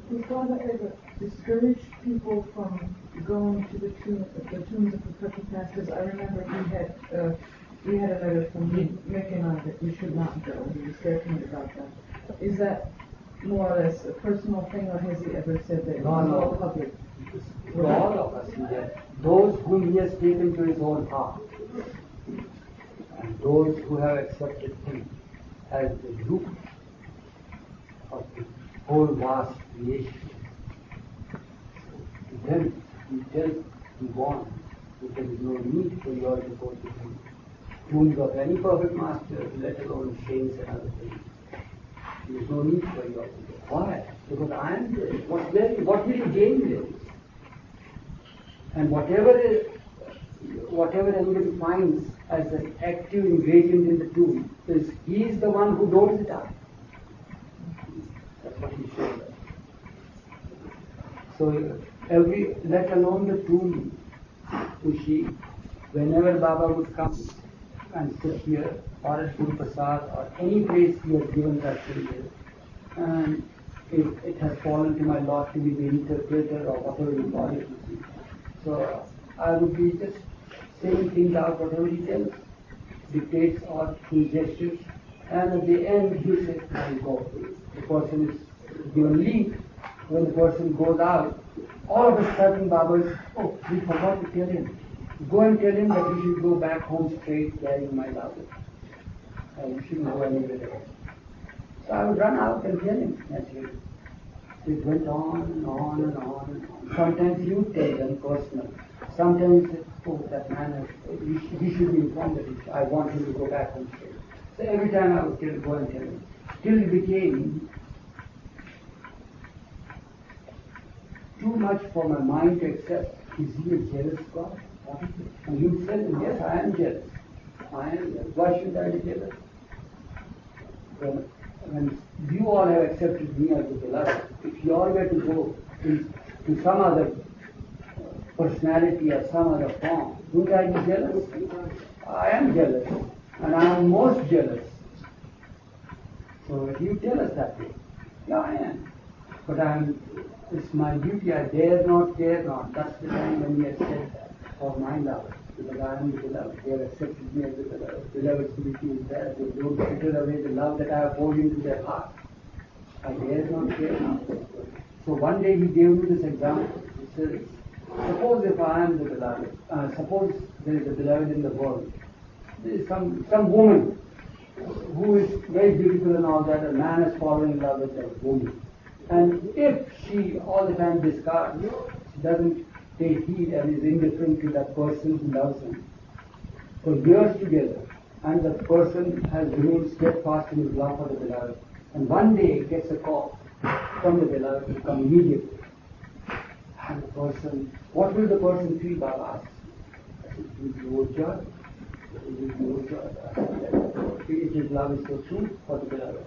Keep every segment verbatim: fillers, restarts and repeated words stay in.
Does Baba ever discourage people from going to the tomb, the tombs of the Perpetual Masters? I remember we had uh, we had a letter from Mick and I that we should not go. He was definite about that. Is that more or less a personal thing, or has he ever said that? No, no. All public. For all of us, he has. Those whom he has taken to his own heart, and those who have accepted him as the root of the whole vast creation. To them, he tells, he warns that there is no need for you all to go to the tombs of any perfect master, let alone saints and other things. There is no need for you all to go. Why? Because I am there. What's there? What will you gain there? And whatever is, whatever anybody finds as an active ingredient in the tomb is he is the one who doles it out. That's what he showed us. So every, let alone the tomb, Ushi, whenever Baba would come and sit here, or at Guru Prasad, or any place he has given darshan there, and it, it has fallen to my lot to be the interpreter or whatever you call it, you see. So I would be just saying things out, whatever he tells, dictates or through gestures, and at the end he says, now go. The person is given leave. When the person goes out, all of a sudden Baba is, oh, we forgot to tell him. Go and tell him that he should go back home straight carrying my love. And he shouldn't go anywhere else. So I would run out and tell him naturally. It went on and on and on and on. Sometimes you tell them personally. Sometimes, oh, that man, has, he, should, he should be informed that he, I want him to go back home straight. So every time I would tell, go and tell him. Till it became too much for my mind to accept. Is he a jealous God? And he would tell him, yes, I am jealous. I am jealous. Why should I be jealous? When, when you all have accepted me as the beloved, if you all were to go to, to some other personality or some other form, wouldn't I be jealous? I am jealous. And I am most jealous. So if you tell us that way, yeah, I am. But I am, it's my duty, I dare not, dare not. That's the time when he has said that, for my love, because I am the beloved. They have accepted me as the beloved. Beloved's duty is there. They don't fritter away the love that I have poured into their heart. I dare not, dare not. So one day he gave me this example. He says, suppose if I am the beloved, uh, suppose there is a beloved in the world. There is some, some woman who is very beautiful and all that, a man has fallen in love with that woman. And if she all the time discards, she doesn't take heed and is indifferent to that person who loves him for years together, and the person has remained steadfast in his love for the beloved, and one day gets a call from the beloved to come immediately. And the person, what will the person feel? Baba asks. It will be overjoyed. It will be overjoyed. His love is so true for the beloved.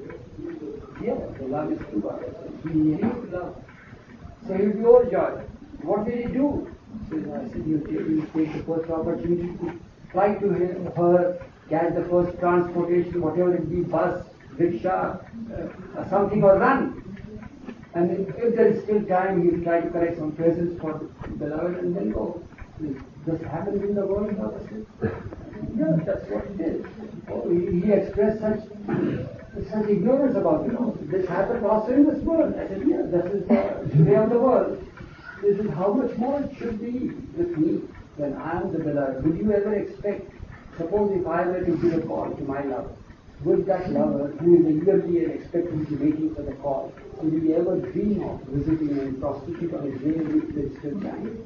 Yes, the love is true, Baba says. He needs love. So he will be overjoyed. What will he do? So I said, you take, you take the first opportunity to fly to him, her, catch the first transportation, whatever it be, bus, rickshaw, uh, something, or run. And if, if there is still time, he will try to collect some presents for the beloved and then go. This happens in the world, Baba said. Yes, that's what it is. Oh, he, he expressed such such ignorance about it. This happens also in this world. I said, yes, this is the way of the world. This is how much more it should be with me when I am the beloved. Would you ever expect, suppose if I were to give a call to my lover, would that lover, who is eagerly and expectantly waiting for the call, would he ever dream of visiting and prostitute on his way if there is still time?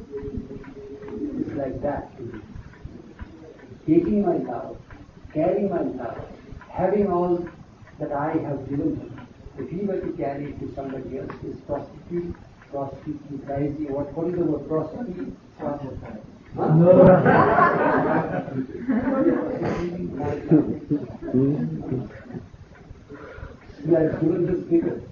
It's like that. Taking my love, carrying my love, having all that I have given him, if he were to carry it to somebody else, is prostitute, prostitute, crazy, what, what is the word, prostitute? Prostitute. Huh? No. He has given this figure.